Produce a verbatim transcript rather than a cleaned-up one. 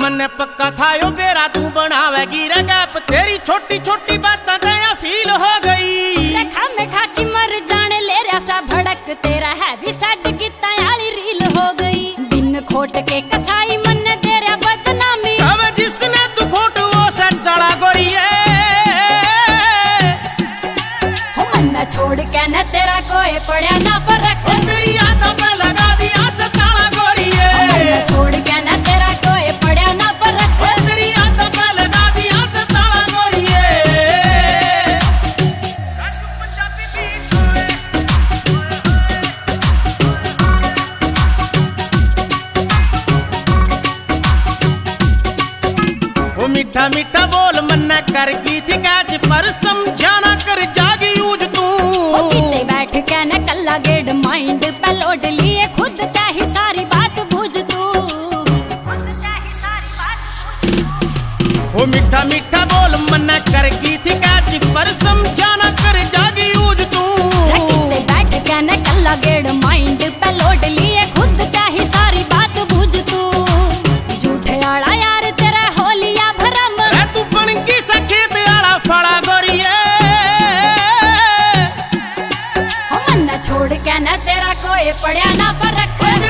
मन्ने पक्का था यो बेरा तू बनावेगी रे गैप, तेरी छोटी छोटी बातें गया फील हो गई। खा में खा की मर जाने ले रहा सा भड़क, तेरा है भी सेट की तैयारी रील हो गई। बिन खोट के कथाई मन्ने तेरा बदनामी, अब जिसने तू खोट वो से चढ़ा गोरिए। हो मन्ना छोड़ के न तेरा कोई पड़ा ना फर्क, तेरी यादों पे लगा दिया से ताला गोरिए। मन्ना छोड़ के न तेरा कोई पड़ा ना फर्क, तेरी यादों पे लगा दिया से ताला गोरिए। वो मीठा मीठा बोल मन्ना कर की थी कैच, पर समझाना कर जागी यूज तू। किले बैठ के न कल्ला गेड माइंड पे लोड लिए, खुद का ही सारी बात बुझ तू। वो मीठा मीठा बोल मन्ना कर की थी कैच, पर समझाना कर जागी यूज तू। किले बैठ के न कल्ला गेड माइंड पे लोड लिए, खुद का ही सारी बात बुझ तू। झूठे आड़ा यार तेरा होलिया भरम, तू बन की सखेत आड़ा फड़ा गोरिए। हो मन्ना छोड़ के न तेरा कोई पड़ा ना फर्क,